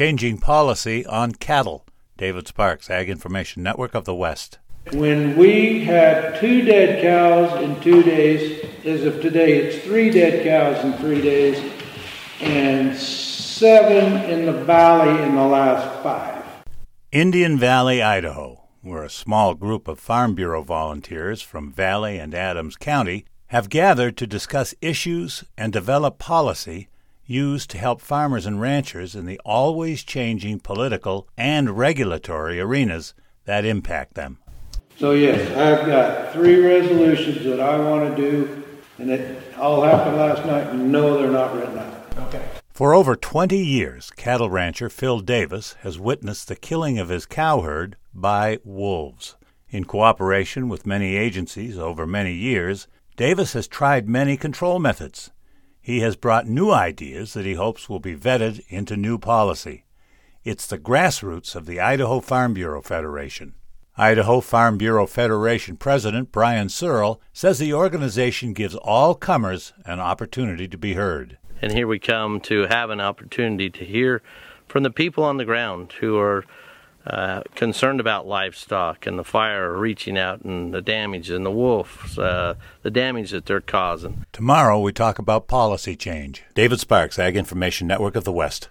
changing policy on cattle. David Sparks, Ag Information Network of the West. When we had 2 dead cows in 2 days, as of today, it's 3 dead cows in 3 days, and 7 in the valley in the last 5. Indian Valley, Idaho, where a small group of Farm Bureau volunteers from Valley and Adams County have gathered to discuss issues and develop policy used to help farmers and ranchers in the always changing political and regulatory arenas that impact them. So yes, I've got 3 resolutions that I want to do, and it all happened last night, and no, they're not written out. Okay. For over 20 years, cattle rancher Phil Davis has witnessed the killing of his cow herd by wolves. In cooperation with many agencies over many years, Davis has tried many control methods. He has brought new ideas that he hopes will be vetted into new policy. It's the grassroots of the Idaho Farm Bureau Federation. Idaho Farm Bureau Federation President Brian Searle says the organization gives all comers an opportunity to be heard. And here we come to have an opportunity to hear from the people on the ground who are concerned about livestock and the fire reaching out and the damage and the wolves, the damage that they're causing. Tomorrow we talk about policy change. David Sparks, Ag Information Network of the West.